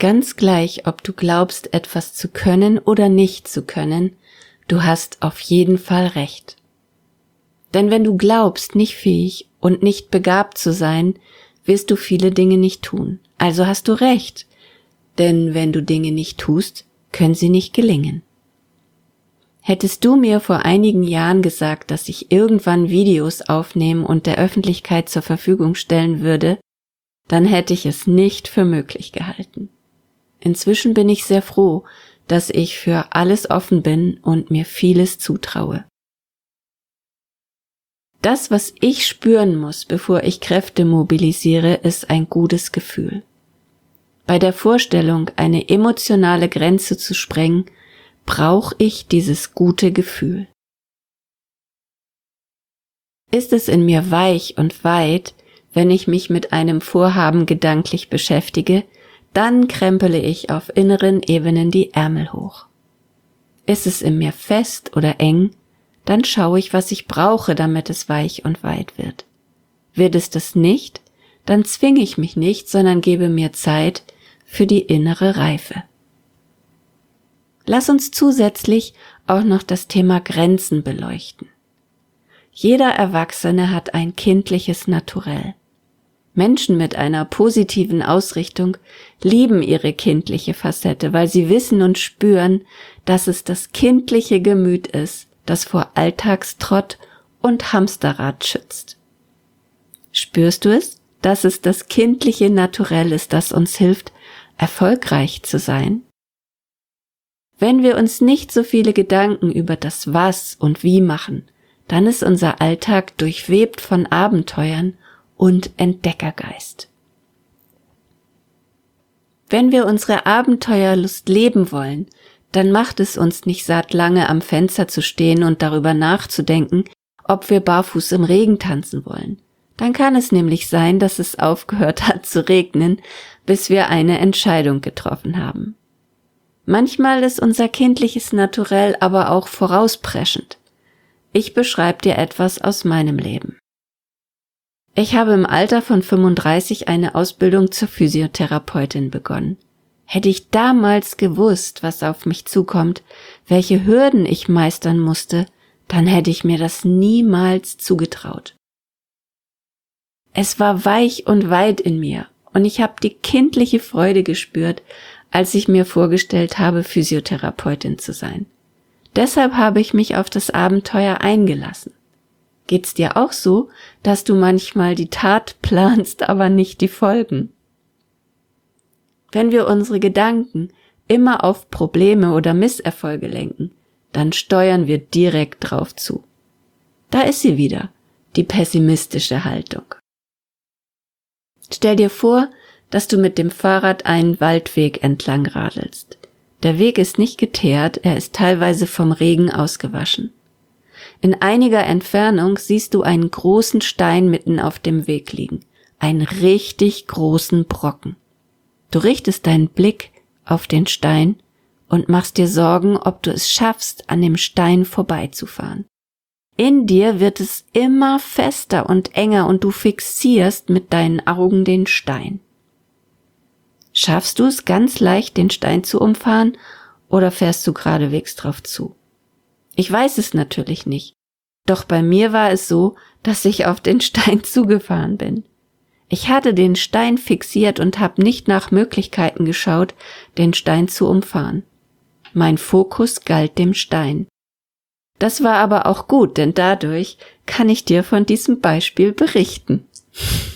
Ganz gleich, ob du glaubst, etwas zu können oder nicht zu können, du hast auf jeden Fall recht. Denn wenn du glaubst, nicht fähig und nicht begabt zu sein, wirst du viele Dinge nicht tun. Also hast du recht, denn wenn du Dinge nicht tust, können sie nicht gelingen. Hättest du mir vor einigen Jahren gesagt, dass ich irgendwann Videos aufnehmen und der Öffentlichkeit zur Verfügung stellen würde, dann hätte ich es nicht für möglich gehalten. Inzwischen bin ich sehr froh, dass ich für alles offen bin und mir vieles zutraue. Das, was ich spüren muss, bevor ich Kräfte mobilisiere, ist ein gutes Gefühl. Bei der Vorstellung, eine emotionale Grenze zu sprengen, brauche ich dieses gute Gefühl. Ist es in mir weich und weit, wenn ich mich mit einem Vorhaben gedanklich beschäftige, dann krempele ich auf inneren Ebenen die Ärmel hoch. Ist es in mir fest oder eng, dann schaue ich, was ich brauche, damit es weich und weit wird. Wird es das nicht, dann zwinge ich mich nicht, sondern gebe mir Zeit für die innere Reife. Lass uns zusätzlich auch noch das Thema Grenzen beleuchten. Jeder Erwachsene hat ein kindliches Naturell. Menschen mit einer positiven Ausrichtung lieben ihre kindliche Facette, weil sie wissen und spüren, dass es das kindliche Gemüt ist, das vor Alltagstrott und Hamsterrad schützt. Spürst du es, dass es das kindliche Naturell ist, das uns hilft, erfolgreich zu sein? Wenn wir uns nicht so viele Gedanken über das Was und Wie machen, dann ist unser Alltag durchwebt von Abenteuern und Entdeckergeist. Wenn wir unsere Abenteuerlust leben wollen, dann macht es uns nicht satt, lange am Fenster zu stehen und darüber nachzudenken, ob wir barfuß im Regen tanzen wollen. Dann kann es nämlich sein, dass es aufgehört hat zu regnen, bis wir eine Entscheidung getroffen haben. Manchmal ist unser kindliches Naturell aber auch vorauspreschend. Ich beschreibe dir etwas aus meinem Leben. Ich habe im Alter von 35 eine Ausbildung zur Physiotherapeutin begonnen. Hätte ich damals gewusst, was auf mich zukommt, welche Hürden ich meistern musste, dann hätte ich mir das niemals zugetraut. Es war weich und weit in mir und ich habe die kindliche Freude gespürt, als ich mir vorgestellt habe, Physiotherapeutin zu sein. Deshalb habe ich mich auf das Abenteuer eingelassen. Geht's dir auch so, dass du manchmal die Tat planst, aber nicht die Folgen? Wenn wir unsere Gedanken immer auf Probleme oder Misserfolge lenken, dann steuern wir direkt drauf zu. Da ist sie wieder, die pessimistische Haltung. Stell dir vor, dass du mit dem Fahrrad einen Waldweg entlang radelst. Der Weg ist nicht geteert, er ist teilweise vom Regen ausgewaschen. In einiger Entfernung siehst du einen großen Stein mitten auf dem Weg liegen, einen richtig großen Brocken. Du richtest deinen Blick auf den Stein und machst dir Sorgen, ob du es schaffst, an dem Stein vorbeizufahren. In dir wird es immer fester und enger und du fixierst mit deinen Augen den Stein. Schaffst du es ganz leicht, den Stein zu umfahren, oder fährst du geradewegs drauf zu? Ich weiß es natürlich nicht, doch bei mir war es so, dass ich auf den Stein zugefahren bin. Ich hatte den Stein fixiert und habe nicht nach Möglichkeiten geschaut, den Stein zu umfahren. Mein Fokus galt dem Stein. Das war aber auch gut, denn dadurch kann ich dir von diesem Beispiel berichten.